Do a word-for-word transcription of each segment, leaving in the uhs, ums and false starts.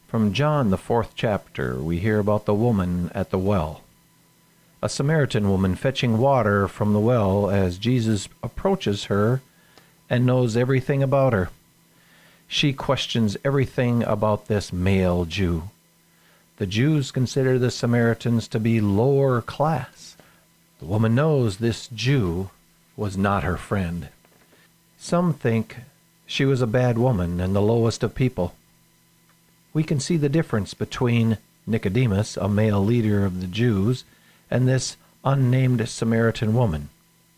From John, the fourth chapter, we hear about the woman at the well. A Samaritan woman fetching water from the well as Jesus approaches her and knows everything about her. She questions everything about this male Jew. The Jews consider the Samaritans to be lower class. The woman knows this Jew was not her friend. Some think she was a bad woman and the lowest of people. We can see the difference between Nicodemus, a male leader of the Jews, and this unnamed Samaritan woman.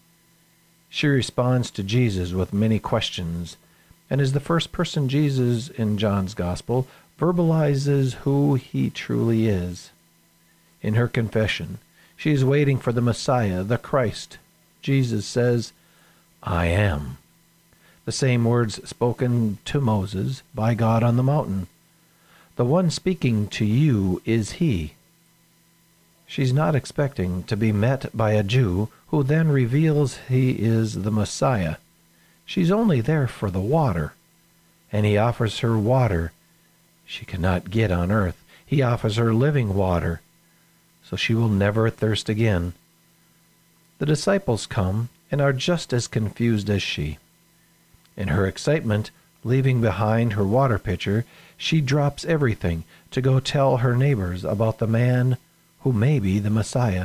She responds to Jesus with many questions, and is the first person Jesus in John's Gospel verbalizes who he truly is. In her confession, she is waiting for the Messiah, the Christ. Jesus says, "I am." The same words spoken to Moses by God on the mountain. The one speaking to you is he. She's not expecting to be met by a Jew who then reveals he is the Messiah. She's only there for the water, and he offers her water she cannot get on earth. He offers her living water, so she will never thirst again. The disciples come and are just as confused as she. In her excitement, leaving behind her water pitcher, she drops everything to go tell her neighbors about the man who may be the Messiah.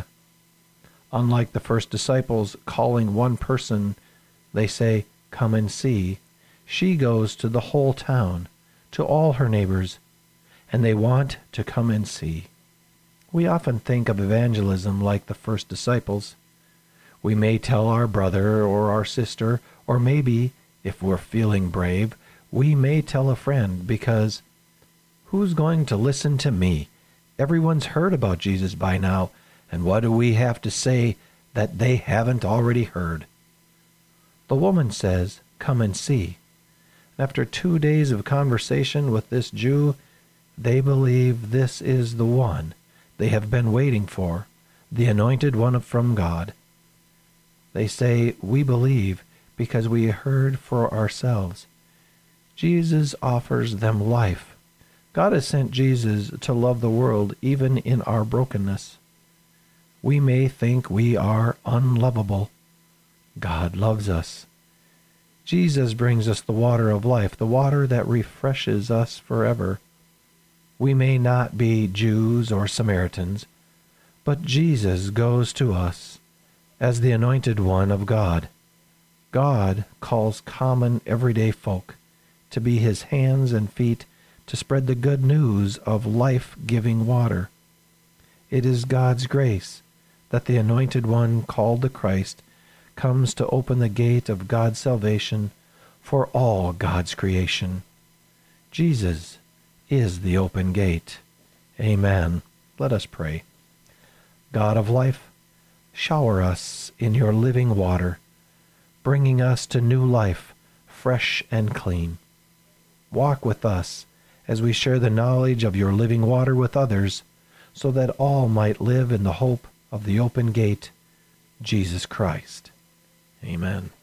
Unlike the first disciples calling one person, they say, "Come and see," she goes to the whole town, to all her neighbors, and they want to come and see. We often think of evangelism like the first disciples. We may tell our brother or our sister, or maybe, if we're feeling brave, we may tell a friend because, who's going to listen to me? Everyone's heard about Jesus by now, and what do we have to say that they haven't already heard? The woman says, "Come and see." After two days of conversation with this Jew, they believe this is the one they have been waiting for, the anointed one from God. They say, "We believe because we heard for ourselves." Jesus offers them life. God has sent Jesus to love the world even in our brokenness. We may think we are unlovable. God loves us. Jesus brings us the water of life, the water that refreshes us forever. We may not be Jews or Samaritans, but Jesus goes to us as the anointed one of God. God calls common everyday folk to be his hands and feet to spread the good news of life-giving water. It is God's grace that the anointed one called the Christ comes to open the gate of God's salvation for all God's creation. Jesus is the open gate. Amen. Let us pray. God of life, shower us in your living water, bringing us to new life, fresh and clean. Walk with us as we share the knowledge of your living water with others, so that all might live in the hope of the open gate, Jesus Christ. Amen.